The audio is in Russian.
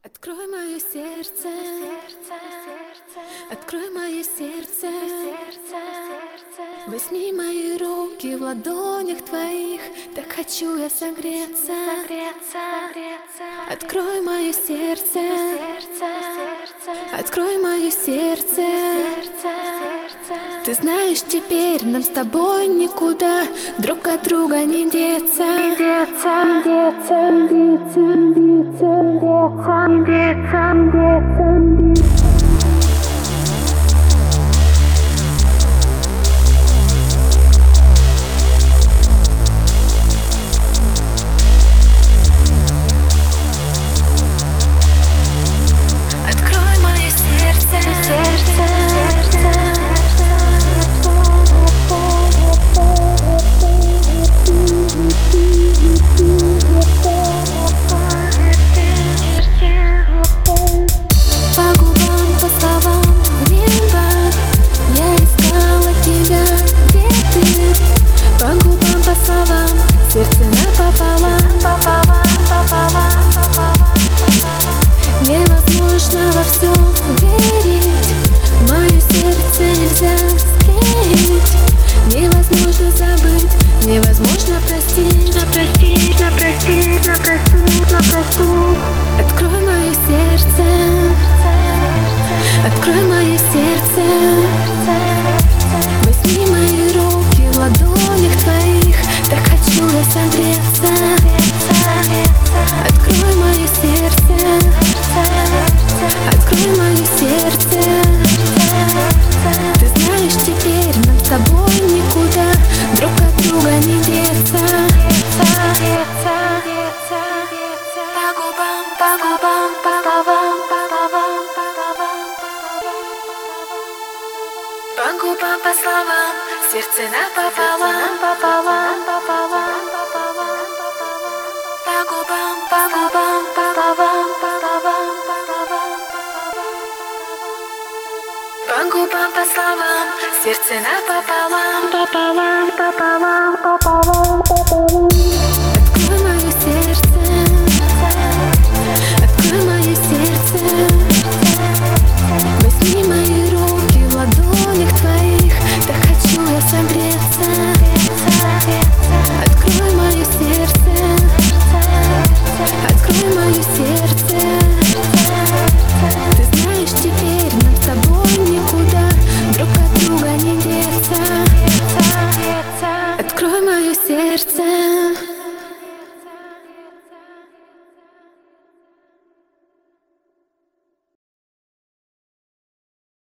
Открой мое сердце, открой мое сердце, возьми мои руки в ладонях твоих, так хочу я согреться. Открой мое сердце, открой мое сердце. Ты знаешь, теперь нам с тобой никуда друг от друга не деться. Открой мое сердце, по губам, по словам, небо. Я искала тебя, где ты? По губам, по словам, сердце напополам. Невозможно во все верить, мое сердце нельзя склеить. Невозможно забыть, невозможно простить. Открой мое сердце, открой мое сердце. Возьми мои руки в ладонях твоих, так хочу я согреться. Открой мое сердце, открой мое сердце. Ты знаешь, теперь нам с тобой никуда друг от друга не деться. По губам, по губам, по губам, по губам, по губам, по словам, сердце напополам. По губам, по губам, по губам, по губам, по губам, по словам, сердце напополам. Открой мое сердце.